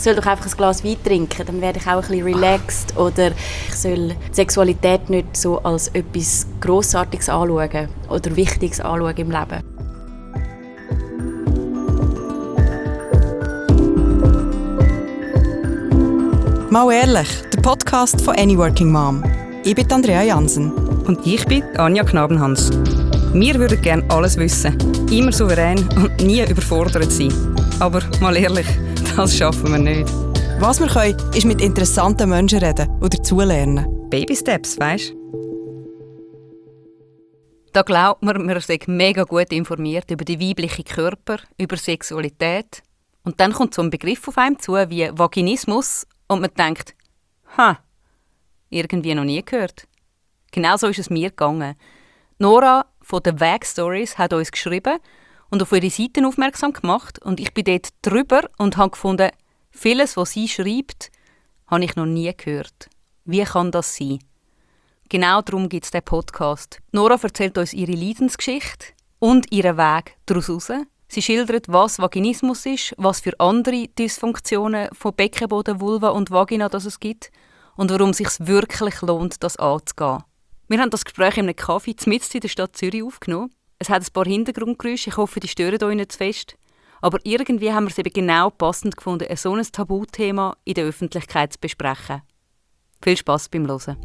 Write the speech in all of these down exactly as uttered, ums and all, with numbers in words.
soll doch einfach ein Glas Wein trinken, dann werde ich auch ein bisschen relaxed. Oder ich soll die Sexualität nicht so als etwas Grossartiges anschauen oder Wichtiges anschauen im Leben. Mal ehrlich, der Podcast von Any Working Mom. Ich bin Andrea Jansen. Und ich bin Anja Knabenhans. Wir würden gerne alles wissen, immer souverän und nie überfordert sein. Aber mal ehrlich, das schaffen wir nicht. Was wir können, ist mit interessanten Menschen reden und dazulernen. Baby Steps, weisst du? Da glaubt man, man sei mega gut informiert über den weiblichen Körper, über Sexualität. Und dann kommt so ein Begriff auf einem zu wie Vaginismus und man denkt, ha, irgendwie noch nie gehört. Genau so ist es mir gegangen. Nora von den Vag Stories hat uns geschrieben und auf ihre Seiten aufmerksam gemacht. Und ich bin dort drüber und habe gefunden, vieles, was sie schreibt, habe ich noch nie gehört. Wie kann das sein? Genau darum gibt es diesen Podcast. Nora erzählt uns ihre Leidensgeschichte und ihren Weg daraus heraus. Sie schildert, was Vaginismus ist, was für andere Dysfunktionen von Beckenboden, Vulva und Vagina das es gibt und warum es sich wirklich lohnt, das anzugehen. Wir haben das Gespräch in einem Café mitten in der Stadt Zürich aufgenommen. Es hat ein paar Hintergrundgeräusche, ich hoffe, die stören euch nicht zu fest. Aber irgendwie haben wir es eben genau passend gefunden, ein so ein Tabuthema in der Öffentlichkeit zu besprechen. Viel Spass beim Hören.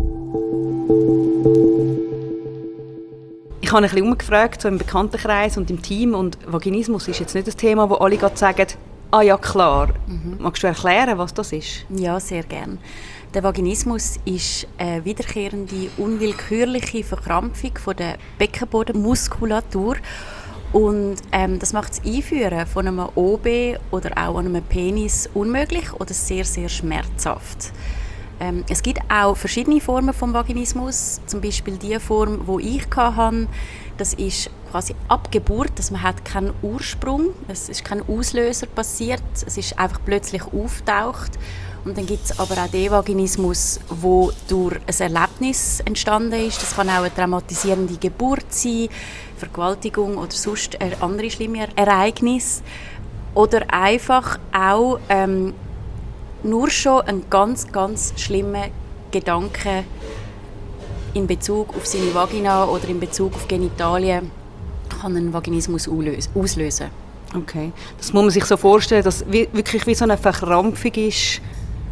Ich habe ein bisschen umgefragt, so im Bekanntenkreis und im Team. Und Vaginismus ist jetzt nicht ein Thema, wo alle gerade sagen, ah ja, klar. Mhm. Magst du erklären, was das ist? Ja, sehr gerne. Der Vaginismus ist eine wiederkehrende, unwillkürliche Verkrampfung von der Beckenbodenmuskulatur. Und ähm, das macht das Einführen von einem O B oder auch an einem Penis unmöglich oder sehr, sehr schmerzhaft. Ähm, es gibt auch verschiedene Formen vom Vaginismus. Zum Beispiel die Form, die ich hatte, das ist quasi ab Geburt, dass man hat keinen Ursprung, es ist kein Auslöser passiert, es ist einfach plötzlich auftaucht. Und dann gibt es aber auch den Vaginismus, der durch ein Erlebnis entstanden ist. Das kann auch eine traumatisierende Geburt sein, Vergewaltigung oder sonst andere schlimme Ereignisse. Oder einfach auch ähm, nur schon ein ganz, ganz schlimmer Gedanke in Bezug auf seine Vagina oder in Bezug auf Genitalien kann einen Vaginismus auslösen. Okay. Das muss man sich so vorstellen, dass es wirklich wie so eine Verkrampfung ist.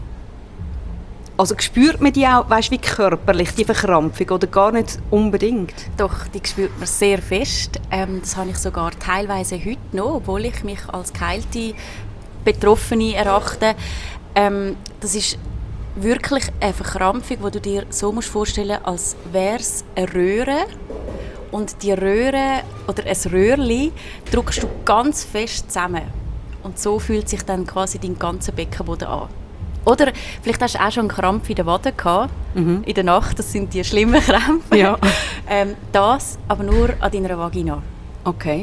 Also spürt man die auch, weißt, wie körperlich, die Verkrampfung, oder gar nicht unbedingt? Doch, die spürt man sehr fest. Ähm, das habe ich sogar teilweise heute noch, obwohl ich mich als geheilte Betroffene erachte. Ähm, das ist wirklich eine Verkrampfung, die du dir so musst vorstellen, als wäre es eine Röhre. Und die Röhre oder ein Röhrchen drückst du ganz fest zusammen. Und so fühlt sich dann quasi dein ganzer Beckenboden an. Oder vielleicht hast du auch schon einen Krampf in der Wade gehabt, mhm. in der Nacht, das sind die schlimmen Krämpfe. Ja. ähm, das aber nur an deiner Vagina. Okay.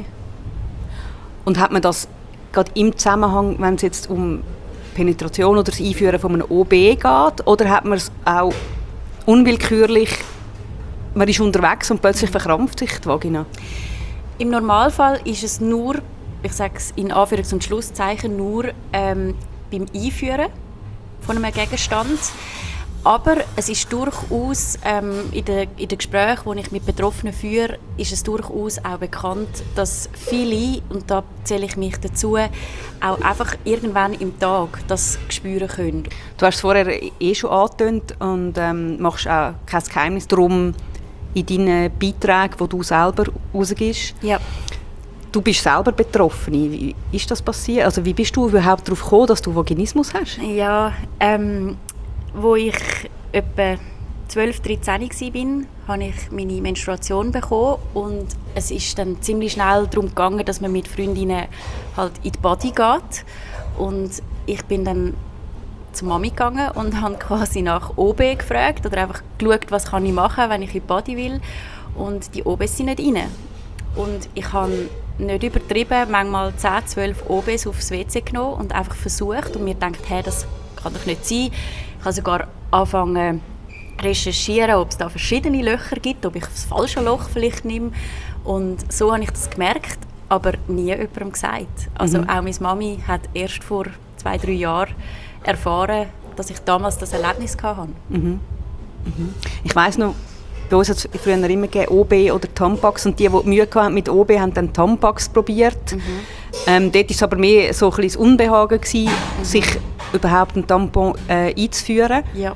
Und hat man das gerade im Zusammenhang, wenn es jetzt um Penetration oder das Einführen von einem O B geht, oder hat man es auch unwillkürlich, man ist unterwegs und plötzlich verkrampft sich die Vagina? Im Normalfall ist es nur, ich sage es in Anführungs- und Schlusszeichen, nur ähm, beim Einführen von einem Gegenstand. Aber es ist durchaus, ähm, in den in den Gesprächen, die ich mit Betroffenen führe, ist es durchaus auch bekannt, dass viele, und da zähle ich mich dazu, auch einfach irgendwann im Tag das spüren können. Du hast es vorher eh schon angetönt und ähm, machst auch kein Geheimnis darum in deinen Beiträgen, die du selber rausgibst. Ja. Du bist selber Betroffene. Wie ist das passiert? Also wie bist du überhaupt darauf gekommen, dass du Vaginismus hast? Ja, ähm, wo ich etwa zwölf, dreizehn war, habe ich meine Menstruation bekommen und es ist dann ziemlich schnell darum gegangen, dass man mit Freundinnen halt in die Body geht. Und ich bin dann zur Mami gegangen und habe quasi nach O B gefragt oder einfach geschaut, was kann ich machen, wenn ich in die Body will. Und die O Bs sind nicht rein. Und ich habe nicht übertrieben, manchmal zehn, zwölf O Bs aufs W C genommen und einfach versucht und mir gedacht, hey, das kann doch nicht sein. Ich habe sogar angefangen zu recherchieren, ob es da verschiedene Löcher gibt, ob ich das falsche Loch vielleicht nehme. Und so habe ich das gemerkt, aber nie jemandem gesagt. Also mhm. auch meine Mami hat erst vor zwei, drei Jahren erfahren, dass ich damals das Erlebnis hatte. Mhm. Mhm. Ich weiss noch, bei uns hat es früher immer gegeben, O B oder Tampax, und die, die Mühe hatten mit O B, haben dann Tampax probiert. Mhm. Ähm, dort war es aber mehr so ein bisschen das Unbehagen gewesen, mhm. sich überhaupt einen Tampon äh, einzuführen. Ja.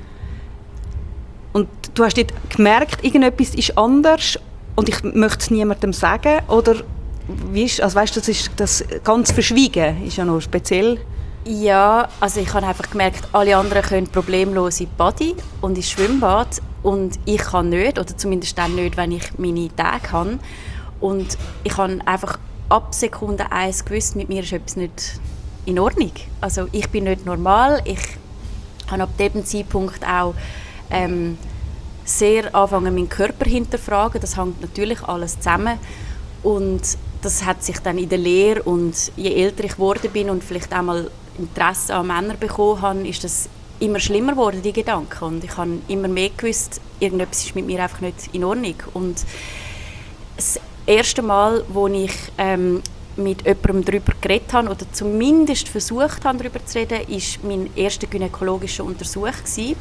Und du hast dort gemerkt, irgendetwas ist anders und ich möchte es niemandem sagen, oder wie ist, also weißt, das ist das ganz verschwiegen, ist ja noch speziell. Ja, also ich habe einfach gemerkt, alle anderen können problemlos in die Body und ins Schwimmbad und ich kann nicht, oder zumindest dann nicht, wenn ich meine Tage habe. Und ich habe einfach ab Sekunde eins gewusst, mit mir ist etwas nicht in Ordnung. Also ich bin nicht normal. Ich habe ab diesem Zeitpunkt auch ähm, sehr angefangen, meinen Körper zu hinterfragen. Das hängt natürlich alles zusammen. Und das hat sich dann in der Lehre, und je älter ich geworden bin und vielleicht auch mal Interesse an Männern bekommen habe, ist das immer schlimmer geworden, die Gedanken. Und ich habe immer mehr gewusst, irgendetwas ist mit mir einfach nicht in Ordnung. Und das erste Mal, wo ich ähm, mit jemandem darüber geredet habe, oder zumindest versucht habe, darüber zu reden, war mein erster gynäkologischer Untersuch gewesen.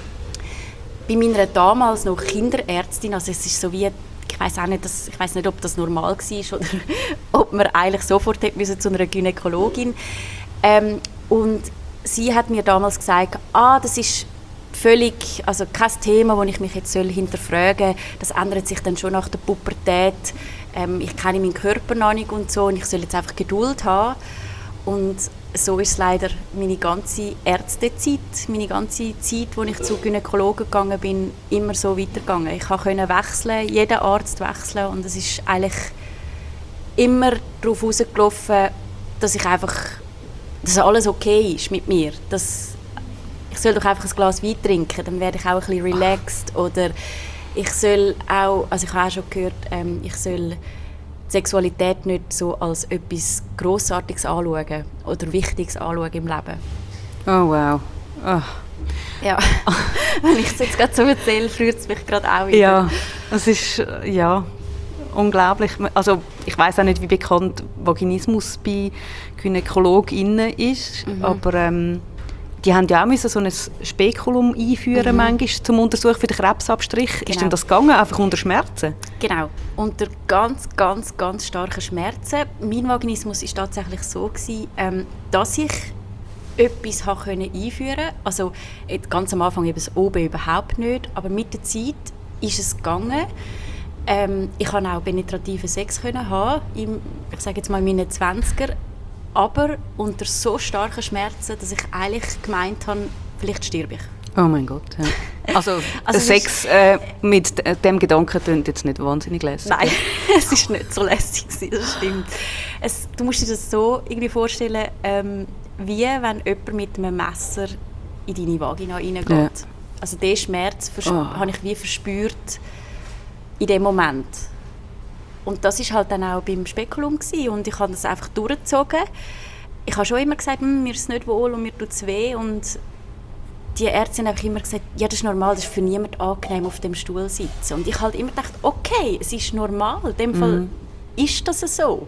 Bei meiner damals noch Kinderärztin, also es ist so wie, ich weiß auch nicht, dass, ich weiß nicht, ob das normal war oder ob man eigentlich sofort hätte müssen zu einer Gynäkologin. Ähm, und sie hat mir damals gesagt, ah, das ist völlig, also kein Thema, wo ich mich jetzt soll hinterfragen soll. Das ändert sich dann schon nach der Pubertät. Ähm, ich kenne meinen Körper noch nicht und so, und ich soll jetzt einfach Geduld haben. Und so ist leider meine ganze Ärztezeit, meine ganze Zeit, als ich zu Gynäkologen gegangen bin, immer so weitergegangen. Ich konnte wechseln, jeden Arzt wechseln, und es ist eigentlich immer darauf rausgelaufen, dass ich einfach, dass alles okay ist mit mir. Dass ich soll doch einfach ein Glas Wein trinken, dann werde ich auch ein bisschen relaxed. Oder ich soll auch, also ich habe auch schon gehört, ähm, ich soll Sexualität nicht so als etwas Grossartiges anschauen oder Wichtiges anschauen im Leben. Oh wow. Oh. Ja, wenn ich es jetzt gerade so erzähle, fühlt es mich gerade auch wieder. Ja, es ist ja unglaublich. Also ich weiss auch nicht, wie bekannt Vaginismus bei GynäkologInnen ist, mhm. aber ähm, die haben ja auch müssen so ein Spekulum einführen, mhm. manchmal zum Untersuch für den Krebsabstrich. Genau. Ist denn das gegangen, einfach unter Schmerzen? Genau, unter ganz, ganz, ganz starken Schmerzen. Mein Vaginismus war tatsächlich so gewesen, ähm, dass ich etwas einführen konnte. Also ganz am Anfang eben das O B überhaupt nicht, aber mit der Zeit ist es gegangen. Ähm, ich konnte auch penetrativen Sex haben, im, ich sage jetzt mal in meinen zwanziger, aber unter so starken Schmerzen, dass ich eigentlich gemeint habe, vielleicht sterbe ich. Oh mein Gott, ja. Also, also Sex äh, mit dem Gedanken klingt jetzt nicht wahnsinnig lässig. Nein, es war nicht so lässig, das stimmt. Es, du musst dir das so irgendwie vorstellen, ähm, wie wenn jemand mit einem Messer in deine Vagina reingeht. Ja. Also diesen Schmerz vers- oh. habe ich wie verspürt in dem Moment. Und das war halt dann auch beim Spekulum gewesen. Und ich habe das einfach durchgezogen. Ich habe schon immer gesagt, mir ist es nicht wohl und mir tut es weh. Und die Ärztin hat immer gesagt, ja, das ist normal, das ist für niemanden angenehm, auf dem Stuhl zu sitzen. Und ich habe halt immer gedacht, okay, es ist normal, in dem mhm. Fall ist das so.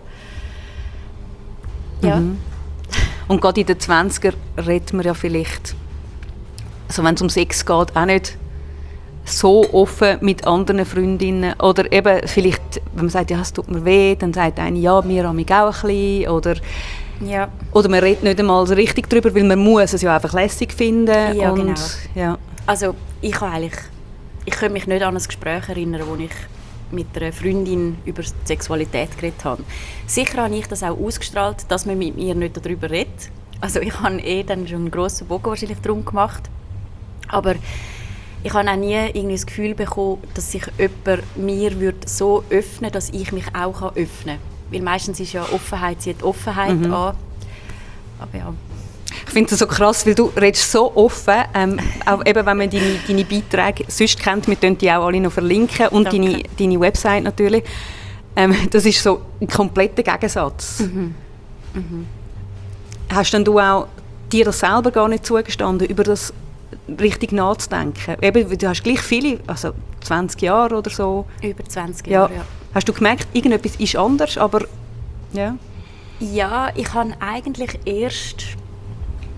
Ja. Mhm. Und gerade in den zwanziger redet man ja vielleicht, also wenn es um Sex geht, auch nicht so offen mit anderen Freundinnen. Oder eben vielleicht, wenn man sagt, ja, es tut mir weh, dann sagt eine, ja, mir auch ein bisschen. Oder, ja. oder man redet nicht einmal so richtig darüber, weil man muss es ja einfach lässig finden. Ja, und, genau. Ja. Also ich kann eigentlich, ich kann mich nicht an ein Gespräch erinnern, wo ich mit einer Freundin über Sexualität geredet habe. Sicher habe ich das auch ausgestrahlt, dass man mit mir nicht darüber redet. Also ich habe eh dann schon einen grossen Bogen wahrscheinlich darum gemacht. Aber ich habe auch nie irgendwie das Gefühl bekommen, dass sich jemand mir so öffnen würde, dass ich mich auch öffnen kann. Weil meistens ist ja Offenheit, zieht Offenheit mhm. an. Aber ja. Ich finde das so krass, weil du redest so offen, ähm, auch eben, wenn man deine, deine Beiträge sonst kennt, wir können die auch alle noch verlinken und deine, deine Website natürlich. Ähm, das ist so ein kompletter Gegensatz. Mhm. Mhm. Hast denn du auch dir das selber gar nicht zugestanden, über das richtig nachzudenken? Eben, du hast gleich viele, also zwanzig Jahre oder so. Über zwanzig Jahre, ja. ja. Hast du gemerkt, irgendetwas ist anders, aber ja? Ja, ich habe eigentlich erst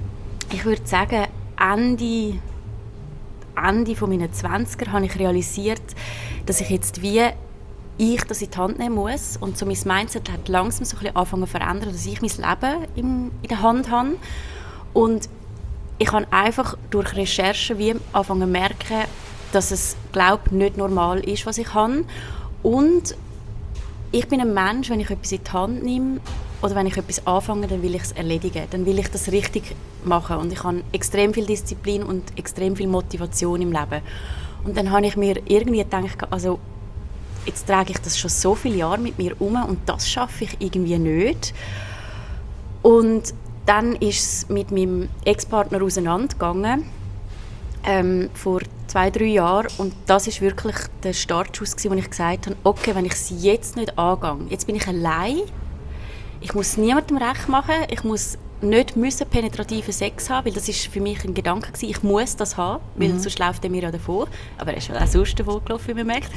ich würde sagen, Ende, Ende von meinen zwanziger habe ich realisiert, dass ich jetzt wie ich das in die Hand nehmen muss. Und so mein Mindset hat langsam so ein bisschen angefangen zu verändern, dass ich mein Leben in, in der Hand habe. Und ich habe einfach durch Recherchen wie angefangen zu merken, dass es, glaube ich, nicht normal ist, was ich habe. Und ich bin ein Mensch, wenn ich etwas in die Hand nehme oder wenn ich etwas anfange, dann will ich es erledigen. Dann will ich das richtig machen. Und ich habe extrem viel Disziplin und extrem viel Motivation im Leben. Und dann habe ich mir irgendwie gedacht, also jetzt trage ich das schon so viele Jahre mit mir um und das schaffe ich irgendwie nicht. Und dann ist es mit meinem Ex-Partner auseinandergegangen, ähm, vor zwei, drei Jahren. Und das war wirklich der Startschuss, wo ich gesagt habe, okay, wenn ich es jetzt nicht angehe, jetzt bin ich allein, ich muss niemandem recht machen, ich muss nicht müssen penetrativen Sex haben, weil das ist für mich ein Gedanke gewesen, ich muss das haben, weil mhm. sonst läuft er mir ja davor. Aber er ist auch sonst davor gelaufen, wie man merkt.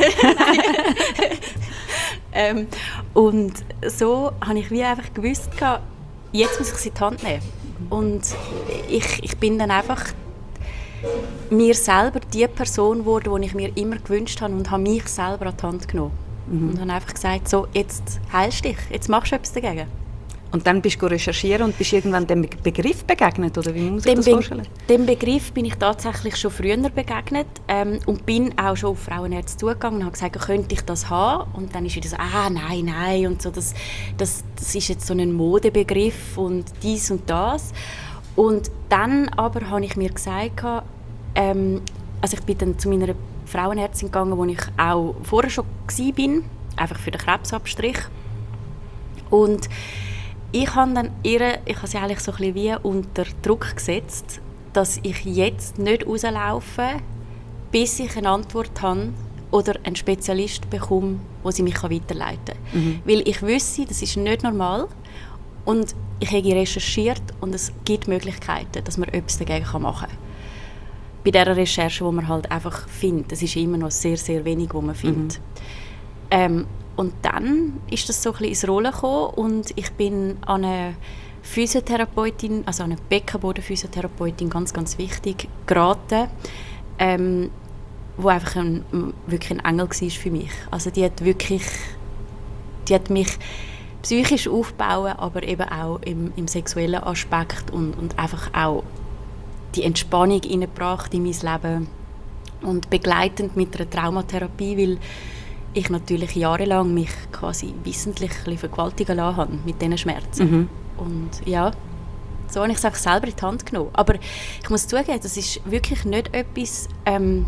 ähm, und so habe ich wie einfach gewusst, jetzt muss ich es in die Hand nehmen. Und ich, ich bin dann einfach mir selber die Person geworden, die ich mir immer gewünscht habe und habe mich selber an die Hand genommen. Mhm. Und habe einfach gesagt, so, jetzt heilst du dich, jetzt machst du etwas dagegen. Und dann bist du recherchieren und bist irgendwann dem Begriff begegnet, oder wie muss ich dem das vorstellen? Be- dem Begriff bin ich tatsächlich schon früher begegnet ähm, und bin auch schon auf Frauenärzte zugegangen und habe gesagt, könnte ich das haben? Und dann ist wieder so, ah, nein, nein, und so, das, das, das ist jetzt so ein Modebegriff und dies und das. Und dann aber habe ich mir gesagt, ähm, also ich bin dann zu meiner Frauenärztin gegangen, wo ich auch vorher schon war, einfach für den Krebsabstrich. Und ich habe dann ihr, ich habe sie eigentlich so ein bisschen wie unter Druck gesetzt, dass ich jetzt nicht rauslaufe, bis ich eine Antwort habe oder einen Spezialist bekomme, der sie mich weiterleiten kann. Mhm. Weil ich wüsste, das ist nicht normal und ich habe recherchiert und es gibt Möglichkeiten, dass man etwas dagegen machen kann. Bei dieser Recherche, die man halt einfach findet, es ist immer noch sehr, sehr wenig, was man findet. Mhm. Ähm, Und dann ist das so ein bisschen ins Rollen gekommen und ich bin an eine Physiotherapeutin, also an eine Beckenbodenphysiotherapeutin, ganz, ganz wichtig, geraten, ähm, wo einfach ein, wirklich ein Engel war für mich. Also die hat wirklich, die hat mich psychisch aufgebaut, aber eben auch im, im sexuellen Aspekt und, und einfach auch die Entspannung hineingebracht in mein Leben und begleitend mit einer Traumatherapie, weil ich natürlich jahrelang mich quasi wissentlich ein bisschen vergewaltigen lassen habe mit diesen Schmerzen. Mhm. Und ja, so habe ich es einfach selber in die Hand genommen. Aber ich muss zugeben, das ist wirklich nicht etwas, ähm,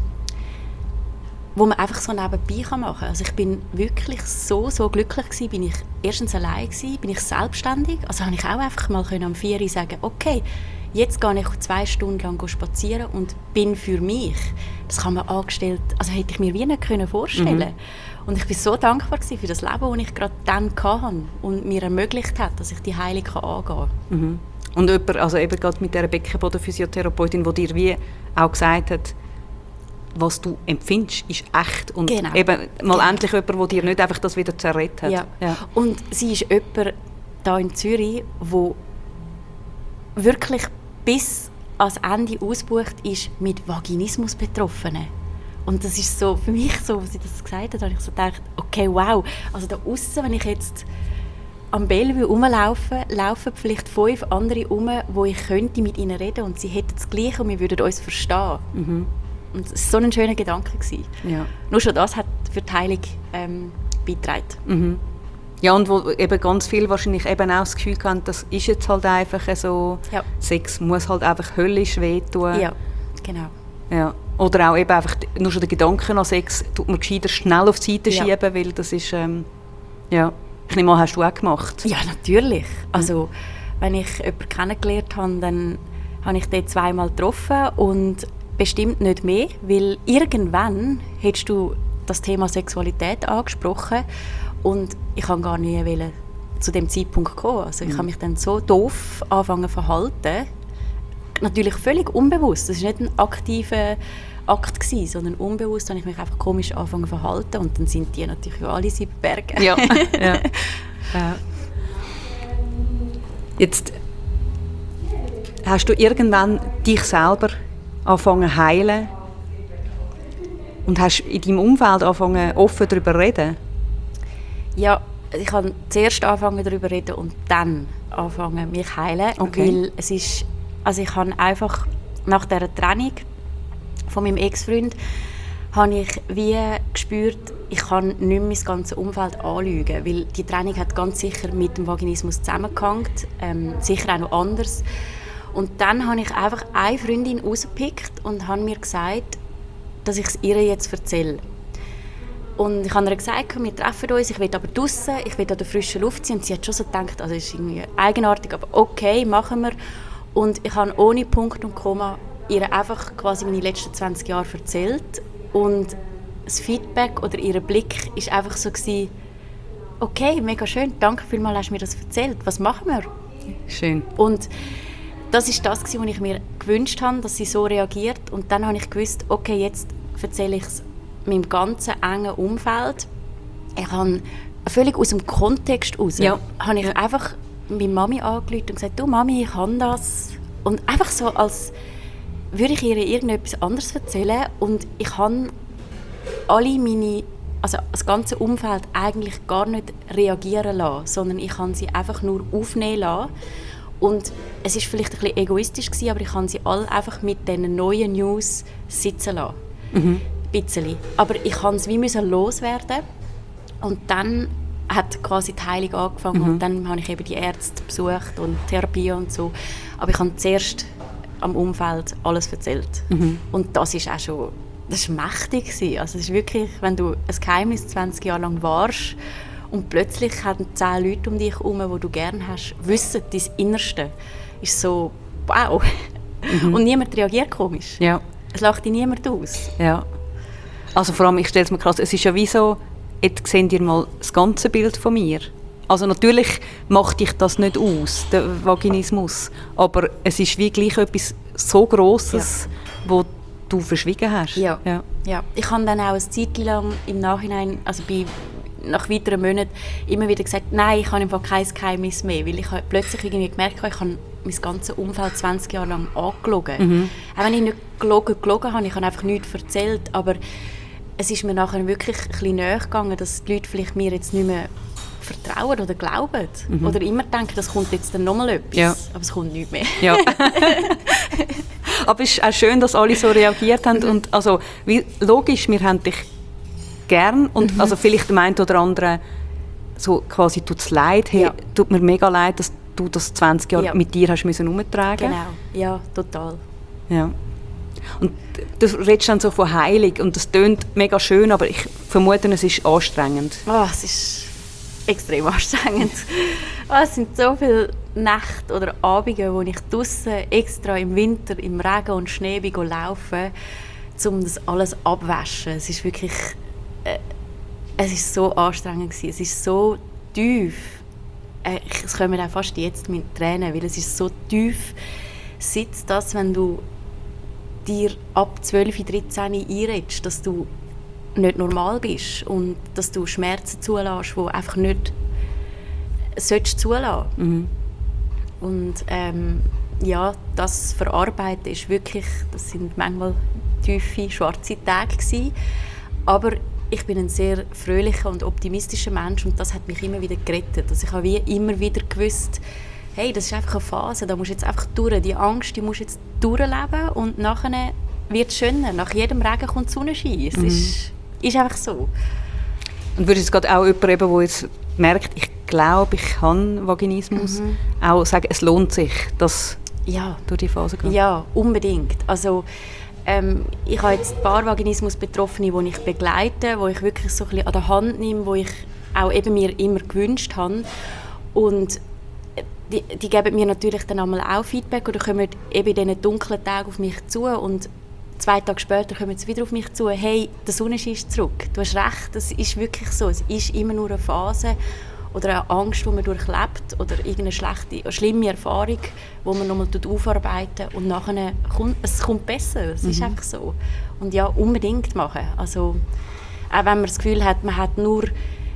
wo man einfach so nebenbei machen kann. Also ich bin wirklich so, so glücklich gewesen, bin ich erstens allein gewesen, bin ich selbstständig, also habe ich auch einfach mal am vier Uhr sagen, okay, jetzt gehe ich zwei Stunden lang spazieren und bin für mich. Das kann man angestellt, also hätte ich mir wie nicht vorstellen können. Mhm. Und ich war so dankbar für das Leben, das ich gerade dann hatte und mir ermöglicht hat, dass ich die Heilung angehen kann. Mhm. Und jemand, also eben gerade mit dieser Beckenbodenphysiotherapeutin, die dir wie auch gesagt hat, was du empfindest, ist echt. Und genau. eben mal genau. endlich jemand, der dir nicht einfach das wieder zerredet hat. Ja. Ja. Und sie ist jemand hier in Zürich, der wirklich bis ans Ende ausgebucht ist mit Vaginismus-Betroffenen. Und das ist so, für mich so, als sie das gesagt hat, habe ich so gedacht, okay, wow, also da aussen, wenn ich jetzt am Bellevue rumlaufe, laufen vielleicht fünf andere rum, wo ich könnte mit ihnen reden und sie hätten das Gleiche und wir würden uns verstehen. Mhm. Und es war so ein schöner Gedanke. Ja. Nur schon das hat für die Heilung ähm, beigetragen. Mhm. Ja, und wo eben ganz viele wahrscheinlich eben auch das Gefühl haben, das ist jetzt halt einfach so, ja. Sex muss halt einfach höllisch wehtun. Ja, genau. Ja. Oder auch eben einfach nur schon der Gedanke an Sex tut man gescheiter schnell auf die Seite ja. schieben, weil das ist, ähm, ja, ich nehme an, hast du auch gemacht? Ja, natürlich. Also, mhm. wenn ich jemanden kennengelernt habe, dann habe ich den zweimal getroffen und bestimmt nicht mehr, weil irgendwann hättest du das Thema Sexualität angesprochen und ich kann gar nicht wollen, zu dem Zeitpunkt kommen. Also ich mhm. habe mich dann so doof angefangen zu verhalten. Natürlich völlig unbewusst. Das war nicht ein aktiver Akt gewesen, sondern unbewusst habe ich mich einfach komisch angefangen zu verhalten und dann sind die natürlich alle sieben Berge. Ja. ja. ja. Jetzt hast du irgendwann dich selber angefangen zu heilen? Und hast in deinem Umfeld angefangen, offen darüber zu reden? Ja, ich habe zuerst angefangen darüber zu reden und dann angefangen mich zu heilen. Okay. Weil es ist, also ich habe einfach nach dieser Trennung von meinem Ex-Freund habe ich wie gespürt, ich kann nicht mehr mein ganzes Umfeld anlügen, weil die Trennung hat ganz sicher mit dem Vaginismus zusammengehängt, ähm, sicher auch noch anders. Und dann habe ich einfach eine Freundin rausgepickt und habe mir gesagt, dass ich es ihr jetzt erzähle. Und ich habe ihr gesagt, wir treffen uns, ich will aber draussen, ich will an der frischen Luft sein. Und sie hat schon so gedacht, also das ist irgendwie eigenartig, aber okay, machen wir. Und ich habe ohne Punkt und Komma ihr einfach quasi meine letzten zwanzig Jahre erzählt. Und das Feedback oder ihr Blick war einfach so gewesen, okay, mega schön, danke vielmals, hast du mir das erzählt, was machen wir? Schön. Und das war das, was ich mir gewünscht habe, dass sie so reagiert. Und dann habe ich gewusst, okay, jetzt erzähle ich es meinem ganzen engen Umfeld. Ich habe völlig aus dem Kontext raus, ja. habe ich einfach meine Mami angerufen und gesagt, du Mami, ich habe das. Und einfach so, als würde ich ihr irgendetwas anderes erzählen. Und ich habe alle meine, also das ganze Umfeld eigentlich gar nicht reagieren lassen, sondern ich habe sie einfach nur aufnehmen lassen. Und es war vielleicht ein bisschen egoistisch gewesen, aber ich habe sie alle einfach mit diesen neuen News sitzen lassen. Mhm. Ein bisschen. Aber ich musste es wie loswerden. Und dann hat quasi die Heilung angefangen. Mhm. Und dann habe ich eben die Ärzte besucht und Therapie und so. Aber ich habe zuerst am Umfeld alles erzählt. Mhm. Und das ist auch schon, das war mächtig gewesen. Also es ist wirklich, wenn du ein Geheimnis zwanzig Jahre lang warst und plötzlich haben zehn Leute um dich herum, die du gerne hast, wissen, dein Innerste ist so, wow. Mhm. Und niemand reagiert komisch. Ja. Es lacht dich niemand aus. Ja. Also vor allem, ich stelle es mir krass, es ist ja wie so, jetzt seht ihr mal das ganze Bild von mir. Also natürlich macht dich das nicht aus, der Vaginismus, aber es ist wie gleich etwas so Grosses, ja. wo du verschwiegen hast. Ja. Ja. Ja. Ich habe dann auch eine Zeit lang im Nachhinein, also bei, nach weiteren Monaten, immer wieder gesagt, nein, ich habe einfach kein Geheimnis mehr, weil ich habe plötzlich irgendwie gemerkt, ich habe mein ganzes Umfeld zwanzig Jahre lang angelogen. Mhm. Auch wenn ich nicht gelogen, gelogen habe, ich habe einfach nichts erzählt, aber es ist mir nachher wirklich ein bisschen näher gegangen, dass die Leute vielleicht mir jetzt nicht mehr vertrauen oder glauben. Mhm. Oder immer denken, das kommt jetzt dann nochmal etwas. Ja. Aber es kommt nichts mehr. Ja. Aber es ist auch schön, dass alle so reagiert haben. Mhm. Und also, wie, logisch, wir haben dich gern. Und mhm. also vielleicht dem einen oder anderen so quasi tut es leid. Hey, ja. Tut mir mega leid, dass du das zwanzig Jahre ja. mit dir hast müssen umtragen. Genau, ja, total. Ja. Und du redest dann so von Heilung und das tönt mega schön, aber ich vermute, es ist anstrengend. Oh, es ist extrem anstrengend. Oh, es sind so viele Nächte oder Abende, wo ich draussen extra im Winter im Regen und Schnee bin laufen, um das alles abwaschen. Es ist wirklich, äh, es ist so anstrengend gewesen. Es ist so tief. Äh, es kommen auch fast jetzt mit Tränen, weil es ist so tief sitzt das, wenn du dir ab zwölf, dreizehn einredest, dass du nicht normal bist und dass du Schmerzen zulässt, die einfach nicht solltest zulassen. Mhm. Und ähm, ja, das Verarbeiten ist wirklich, das sind manchmal tiefe, schwarze Tage gewesen. Aber ich bin ein sehr fröhlicher und optimistischer Mensch und das hat mich immer wieder gerettet. Also ich habe wie immer wieder gewusst, hey, das ist einfach eine Phase, da musst du jetzt einfach durch. Die Angst, die musst du jetzt durchleben und nachher wird es schöner. Nach jedem Regen kommt die Sonnenschein. Es mhm. ist, ist einfach so. Und würdest du gerade auch jemanden, der jetzt merkt, ich glaube, ich habe Vaginismus, mhm. auch sagen, es lohnt sich, dass ja. durch die Phase geht? Ja, unbedingt. Also, ähm, ich habe jetzt ein paar Vaginismus-Betroffene, die ich begleite, die ich wirklich so ein bisschen an der Hand nehme, die ich auch eben mir immer gewünscht habe. Und die, die geben mir natürlich dann einmal auch Feedback oder kommen eben in diesen dunklen Tagen auf mich zu und zwei Tage später kommen sie wieder auf mich zu, hey, der Sonnenschein ist zurück. Du hast recht, das ist wirklich so. Es ist immer nur eine Phase oder eine Angst, die man durchlebt oder irgendeine schlechte, eine schlimme Erfahrung, die man nochmal aufarbeiten und nachher kommt es kommt besser. Es mhm. ist einfach so. Und ja, unbedingt machen. Also, auch wenn man das Gefühl hat, man hat nur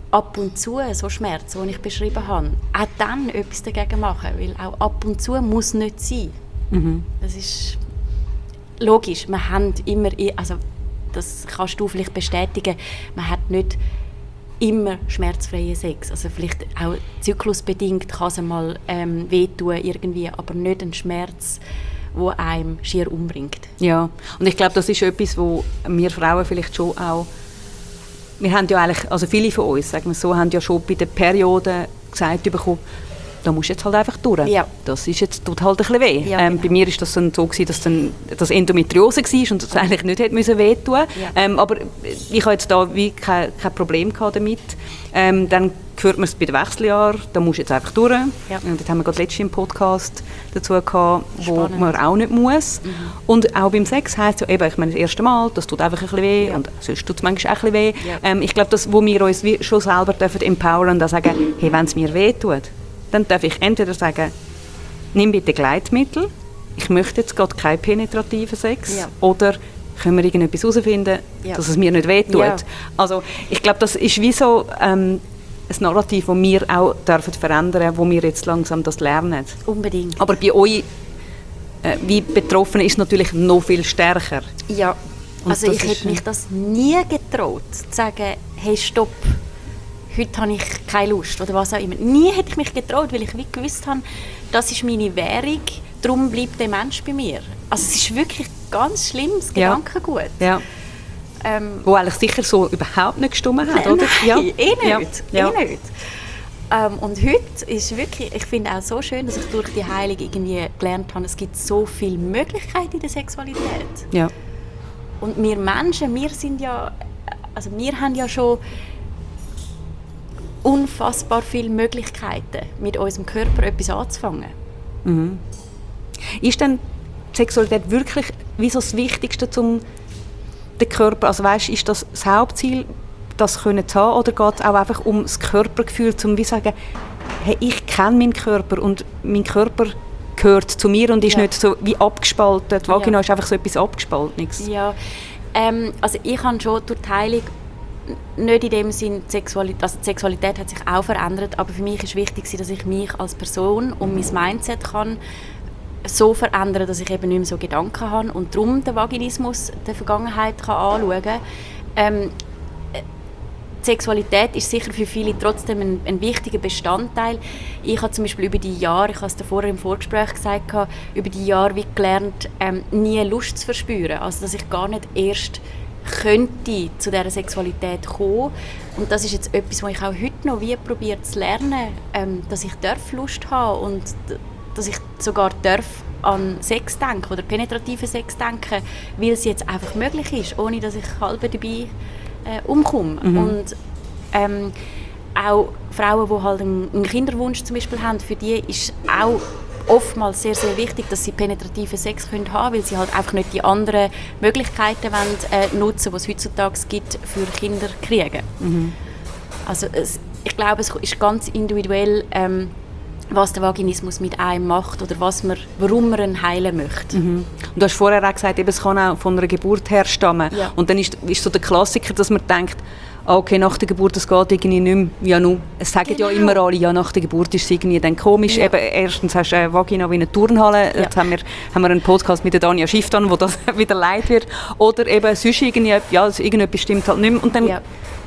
ab und zu so Schmerzen, die ich beschrieben habe, auch dann etwas dagegen machen, weil auch ab und zu muss nicht sein. Mhm. Das ist logisch, wir haben immer, also das kannst du vielleicht bestätigen, man hat nicht immer schmerzfreien Sex. Also vielleicht auch zyklusbedingt kann es mal ähm, wehtun irgendwie, aber nicht ein Schmerz, der einem schier umbringt. Ja, und ich glaube, das ist etwas, wo wir Frauen vielleicht schon auch, wir haben ja eigentlich, also viele von uns, sagen wir so, haben ja schon bei der Periode gesagt bekommen, da musst du jetzt halt einfach durch. Ja. Das ist jetzt, tut halt ein bisschen weh. Ja, ähm, genau. Bei mir war das dann so, gewesen, dass dann das Endometriose war und das eigentlich nicht hätte müssen wehtun. Ja. Ähm, aber ich hatte jetzt da wie kein, kein Problem damit. Ähm, dann hört man es bei den Wechseljahren, da musst du jetzt einfach durch. Ja. Und dort haben wir gerade letztens im Podcast dazu gehabt, wo Spannend. Man auch nicht muss. Mhm. Und auch beim Sex heisst ja eben, ich meine, das erste Mal, das tut einfach ein bisschen weh ja. und sonst tut es manchmal auch ein bisschen weh. Ja. Ähm, ich glaube, das, wo wir uns wie schon selber dürfen empowern und sagen, hey, wenn es mir weh tut, dann darf ich entweder sagen, nimm bitte Gleitmittel, ich möchte jetzt gerade keinen penetrativen Sex, ja. oder können wir irgendetwas herausfinden, ja. dass es mir nicht wehtut. Ja. Also ich glaube, das ist wie so ähm, ein Narrativ, das wir auch dürfen verändern, wo wir jetzt langsam das lernen. Unbedingt. Aber bei euch, äh, wie Betroffene, ist es natürlich noch viel stärker. Ja, und also ich hätte mich das nie getraut, zu sagen, hey, stopp, heute habe ich keine Lust oder was auch immer. Nie hätte ich mich getraut, weil ich wie gewusst habe, das ist meine Währung, darum bleibt der Mensch bei mir. Also es ist wirklich ganz schlimmes Gedankengut. Ja. Ja. Ähm, Wo eigentlich sicher so überhaupt nicht gestimmt hat, oder? Nein, ja. eh nicht. Ja. Eh nicht. Ähm, und heute ist wirklich, ich finde auch so schön, dass ich durch die Heilung irgendwie gelernt habe, es gibt so viele Möglichkeiten in der Sexualität. Ja. Und wir Menschen, wir sind ja, also wir haben ja schon unfassbar viele Möglichkeiten, mit unserem Körper etwas anzufangen. Mhm. Ist denn die Sexualität wirklich wie so das Wichtigste zum den Körper, also weißt, ist das das Hauptziel, das können zu haben, oder geht es auch einfach um das Körpergefühl, um wie sagen, hey, ich kenne meinen Körper und mein Körper gehört zu mir und ist ja. nicht so wie abgespalten. Die Vagina ja. ist einfach so etwas Abgespaltenes. Ja, ähm, also ich habe schon durch die Heilung nicht in dem Sinn, die Sexualität, also die Sexualität hat sich auch verändert, aber für mich ist wichtig, dass ich mich als Person und mein Mindset kann so verändern, dass ich eben nicht mehr so Gedanken habe und darum den Vaginismus der Vergangenheit kann anschauen kann. Ähm, die Sexualität ist sicher für viele trotzdem ein, ein wichtiger Bestandteil. Ich habe zum Beispiel über die Jahre, ich habe es vorher im Vorgespräch gesagt, über die Jahre wie gelernt, ähm, nie Lust zu verspüren. Also dass ich gar nicht erst könnte zu dieser Sexualität kommen. Und das ist jetzt etwas, was ich auch heute noch wie probiere zu lernen, ähm, dass ich darf Lust haben und dass ich sogar darf an Sex denken oder penetrativen Sex denken, weil es jetzt einfach möglich ist, ohne dass ich halb dabei äh, umkomme. Mhm. Und ähm, auch Frauen, die halt einen, einen Kinderwunsch zum Beispiel haben, für die ist auch oftmals sehr, sehr wichtig, dass sie penetrativen Sex können haben, weil sie halt einfach nicht die anderen Möglichkeiten wollen, äh, nutzen, die es heutzutage gibt, für Kinder kriegen. Mhm. Also es, ich glaube, es ist ganz individuell, ähm, was der Vaginismus mit einem macht oder was man, warum man ihn heilen möchte. Mhm. Und du hast vorher auch gesagt, eben, es kann auch von einer Geburt her stammen. Ja. Und dann ist, ist so der Klassiker, dass man denkt, okay, nach der Geburt, das geht irgendwie nicht mehr. Ja, nur. Es sagen genau. ja immer alle, ja, nach der Geburt ist es irgendwie dann komisch. Ja. Eben, erstens hast du eine Vagina wie eine Turnhalle. Ja. Jetzt haben wir, haben wir einen Podcast mit der Dania Schifftan, wo das wieder leid wird. Oder eben sonst irgendwie, ja, irgendetwas stimmt halt nicht mehr. Und dann ja.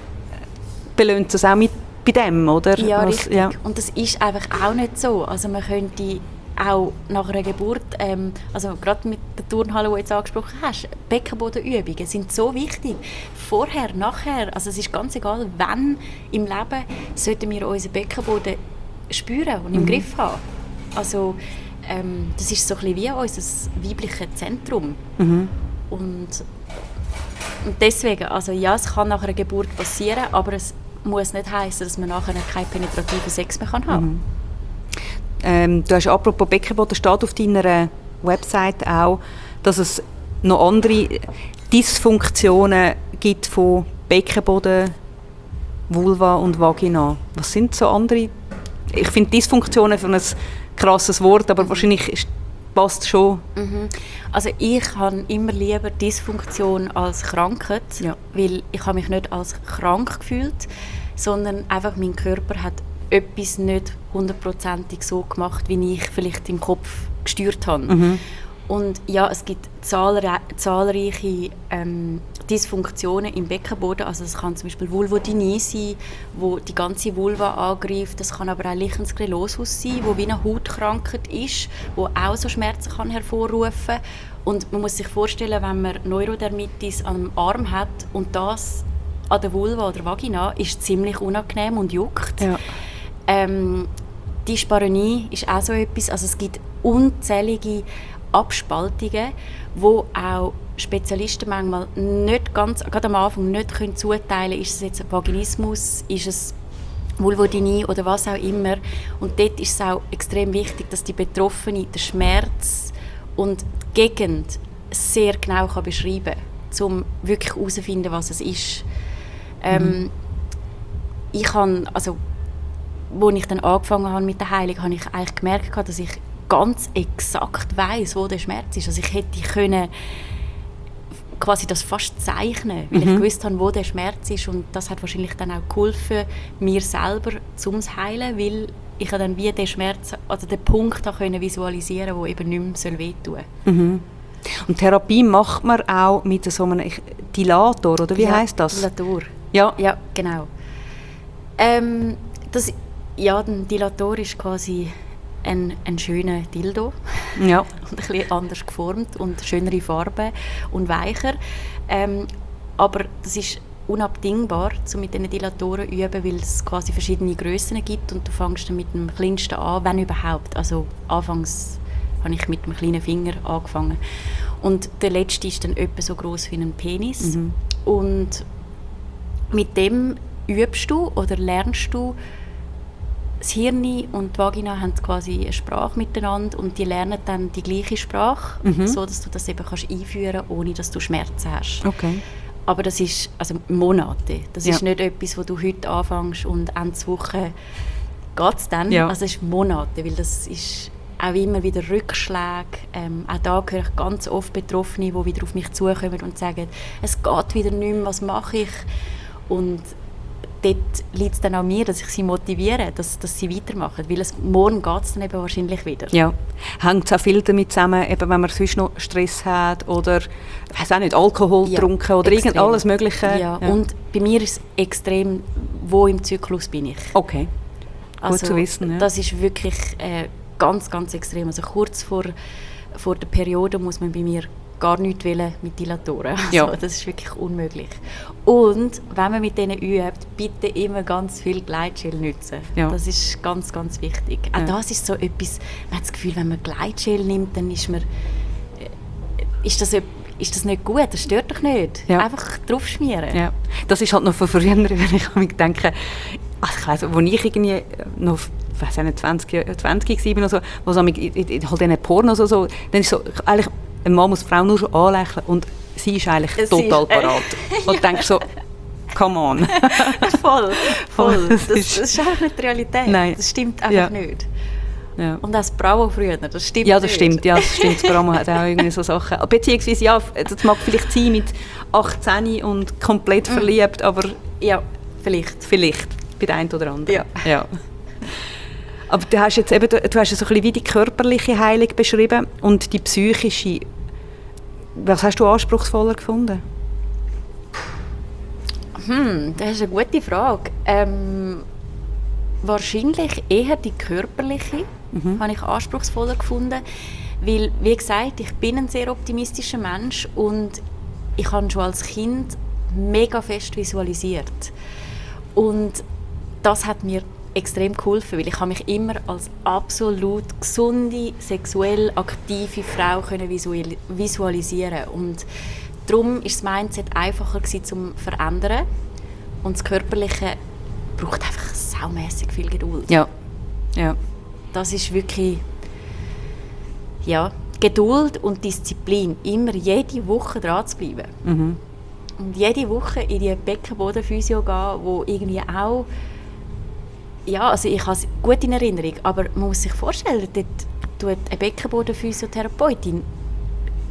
belöhnt es auch mit bei dem, oder? Ja, Was, richtig. Ja. Und das ist einfach auch nicht so. Also man könnte auch nach einer Geburt, ähm, also gerade mit der Turnhalle, die du jetzt angesprochen hast, Beckenbodenübungen sind so wichtig. Vorher, nachher, also es ist ganz egal, wann im Leben sollten wir unseren Beckenboden spüren und im mhm. Griff haben. Also ähm, das ist so ein bisschen wie unser weibliches Zentrum. Mhm. Und, und deswegen, also ja, es kann nach einer Geburt passieren, aber es muss nicht heissen, dass man nachher keinen penetrativen Sex mehr haben kann. Mhm. Ähm, du hast apropos Beckenboden, steht auf deiner Website auch, dass es noch andere Dysfunktionen gibt von Beckenboden, Vulva und Vagina. Was sind so andere? Ich finde Dysfunktionen für ein krasses Wort, aber mhm. wahrscheinlich passt schon. Mhm. Also ich habe immer lieber Dysfunktion als Krankheit, ja. weil ich habe mich nicht als krank gefühlt. sondern einfach mein Körper hat etwas nicht hundertprozentig so gemacht, wie ich vielleicht im Kopf gesteuert habe. Mhm. Und ja, es gibt zahlre- zahlreiche ähm, Dysfunktionen im Beckenboden. Also es kann zum Beispiel Vulvodynie sein, wo die ganze Vulva angreift. Das kann aber auch Lichen-Sklerosus sein, wo wie eine Hautkrankheit ist, wo auch so Schmerzen kann hervorrufen kann. Und man muss sich vorstellen, wenn man Neurodermitis am Arm hat und das an der Vulva oder Vagina, ist ziemlich unangenehm und juckt. Ja. Ähm, Dyspareunie ist auch so etwas. Also es gibt unzählige Abspaltungen, wo auch Spezialisten manchmal nicht ganz, gerade am Anfang nicht können zuteilen können, ist es jetzt ein Vaginismus, ist es Vulvodynie oder was auch immer. Und dort ist es auch extrem wichtig, dass die Betroffene den Schmerz und die Gegend sehr genau kann beschreiben kann, um wirklich herauszufinden, was es ist. Ähm, mhm. Ich habe, also, als ich dann angefangen habe mit der Heilung, habe ich eigentlich gemerkt, dass ich ganz exakt weiss, wo der Schmerz ist. Also ich hätte können quasi das fast zeichnen, weil mhm. ich gewusst habe, wo der Schmerz ist, und das hat wahrscheinlich dann auch geholfen, mir selber zum Heilen, weil ich dann wie den Schmerz, also den Punkt können visualisieren, der eben nicht mehr wehtun soll. Mhm. Und Therapie macht man auch mit so einem Dilator, oder wie ja, heisst das? Dilator. Ja, ja genau. Ähm, das, ja, ein Dilator ist quasi ein, ein schöner Dildo. Ja. Und ein bisschen anders geformt und schönere Farben und weicher. Ähm, aber das ist unabdingbar, um mit diesen Dilatoren zu üben, weil es quasi verschiedene Grössen gibt und du fängst dann mit dem kleinsten an, wenn überhaupt. Also anfangs habe ich mit dem kleinen Finger angefangen. Und der letzte ist dann etwa so gross wie ein Penis. Mhm. Und mit dem übst du oder lernst du, das Hirn und die Vagina haben quasi eine Sprache miteinander und die lernen dann die gleiche Sprache, mhm. so dass du das eben kannst einführen kannst, ohne dass du Schmerzen hast. Okay. Aber das ist also Monate. Das ja. ist nicht etwas, wo du heute anfängst und Ende Woche geht es dann. Ja. Also es ist Monate, weil das ist auch immer wieder Rückschläge. Ähm, auch da höre ich ganz oft Betroffene, die wieder auf mich zukommen und sagen, es geht wieder nicht mehr, was mache ich? Und dort liegt es dann an mir, dass ich sie motiviere, dass, dass sie weitermachen. Weil es, morgen geht es dann eben wahrscheinlich wieder. Ja. Hängt es auch viel damit zusammen, eben wenn man sonst noch Stress hat oder ich weiss auch nicht, Alkohol ja, getrunken oder irgend alles Mögliche? Ja. ja, und bei mir ist es extrem, wo im Zyklus bin ich. Okay, gut also, zu wissen. Ja. Das ist wirklich äh, ganz, ganz extrem. Also kurz vor, vor der Periode muss man bei mir gar nichts wollen mit Dilatoren. Also, ja. Das ist wirklich unmöglich. Und wenn man mit denen übt, bitte immer ganz viel Gleitgel nutzen. Ja. Das ist ganz, ganz wichtig. Ja. Auch das ist so etwas, man hat das Gefühl, wenn man Gleitgel nimmt, dann ist man, ist das, ist das nicht gut, das stört doch nicht. Ja. Einfach drauf schmieren. Ja. Das ist halt noch von früher, wenn ich mir denke, also ich weiss, als ich irgendwie noch ich weiss nicht, zwanzig, zwanzig war oder so, wo so in, in, in halt diesen Pornos oder so, dann ist so, eigentlich, ein Mann muss die Frau nur schon anlächeln und sie ist eigentlich es total ist, äh, parat. Und du denkst so, come on. voll, voll. Das, das ist einfach nicht die Realität. Nein. Das stimmt einfach ja. nicht. Ja. Und auch das Bravo früher, das stimmt Ja, das nicht. stimmt. Ja, das stimmt. Das Bravo hat auch irgendwie so Sachen. Beziehungsweise, ja, das mag vielleicht sein mit achtzehn und komplett mm. verliebt, aber ja, vielleicht. Vielleicht, bei der einen oder anderen. Ja. Ja. Aber du hast jetzt eben, du hast so ein bisschen wie die körperliche Heilung beschrieben und die psychische. Was hast du anspruchsvoller gefunden? Hm, das ist eine gute Frage. Ähm, wahrscheinlich eher die körperliche, mhm. habe ich anspruchsvoller gefunden, weil, wie gesagt, ich bin ein sehr optimistischer Mensch und ich habe schon als Kind mega fest visualisiert. Und das hat mir extrem geholfen, weil ich habe mich immer als absolut gesunde, sexuell aktive Frau können visualisieren. Und darum war das Mindset einfacher gewesen, zum verändern. Und das Körperliche braucht einfach saumässig viel Geduld. Ja. Ja. Das ist wirklich ja, Geduld und Disziplin. Immer jede Woche dran zu bleiben. Mhm. Und jede Woche in die Beckenbodenphysio gehen, wo irgendwie auch ja, also ich habe es gut in Erinnerung, aber man muss sich vorstellen, dort tut eine Beckenbodenphysiotherapeutin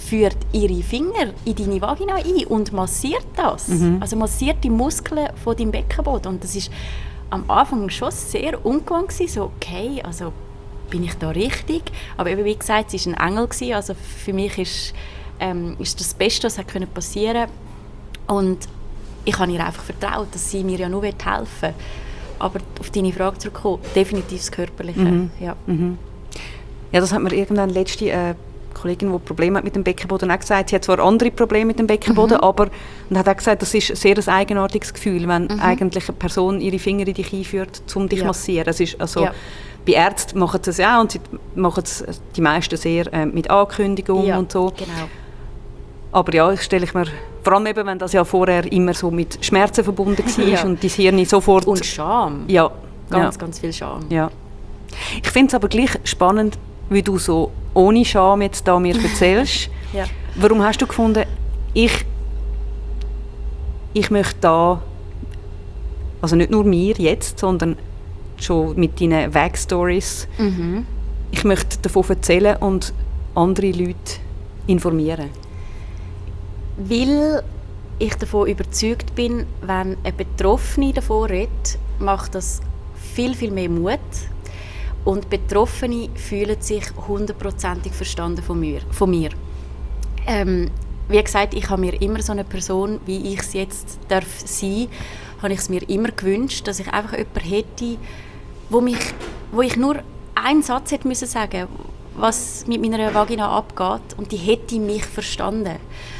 führt ihre Finger in deine Vagina ein und massiert das. Mhm. Also massiert die Muskeln von deinem Beckenboden. Und das ist am Anfang schon sehr ungewohnt gewesen, so okay, also bin ich da richtig? Aber eben, wie gesagt, sie war ein Engel gewesen, also für mich ist, ähm, ist das Beste, was hätte passieren können. Und ich habe ihr einfach vertraut, dass sie mir ja nur helfen will. Aber auf deine Frage zurückkommen, definitiv das Körperliche. Mhm. Ja. Mhm. Ja, das hat mir irgendwann letzte äh, Kollegin, die Probleme hat mit dem Beckenboden, auch gesagt. Sie hat zwar andere Probleme mit dem Beckenboden, mhm. aber und hat auch gesagt, das ist ein sehr eigenartiges Gefühl, wenn mhm. eigentlich eine Person ihre Finger in dich einführt, um dich zu ja. massieren. Es ist also, ja. Bei Ärzten machen sie es ja und sie machen es die meisten sehr äh, mit Ankündigung ja, und so. Genau. Aber ja, ich stelle ich mir, vor allem eben, wenn das ja vorher immer so mit Schmerzen verbunden war ja. und dein Hirn sofort... Und Scham. Ja. Ganz, ja. ganz viel Scham. Ja. Ich finde es aber gleich spannend, wie du so ohne Scham jetzt da mir erzählst. ja. Warum hast du gefunden, ich, ich möchte da, also nicht nur mir jetzt, sondern schon mit deinen Weg-Stories, mhm. ich möchte davon erzählen und andere Leute informieren? Weil ich davon überzeugt bin, wenn eine Betroffene davon redet, macht das viel, viel mehr Mut. Und Betroffene fühlen sich hundertprozentig verstanden von mir. Von mir. Ähm, wie gesagt, ich habe mir immer so eine Person, wie ich es jetzt darf sein, habe ich es mir immer gewünscht, dass ich einfach jemanden hätte, wo, mich, wo ich nur einen Satz hätte müssen sagen, was mit meiner Vagina abgeht, und die hätte mich verstanden.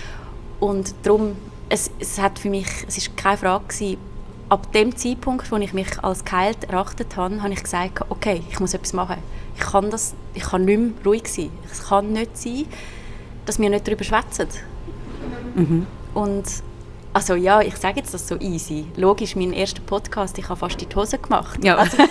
Und darum, es, es hat für mich, es ist keine Frage gewesen. Ab dem Zeitpunkt, wo ich mich als geheilt erachtet habe, habe ich gesagt, okay, ich muss etwas machen. Ich kann, das, ich kann nicht mehr ruhig sein. Es kann nicht sein, dass wir nicht darüber schwätzen. Mhm. Und also ja, ich sage jetzt das so easy. Logisch, mein erster Podcast, ich habe fast in die Hose gemacht. Ja. Also,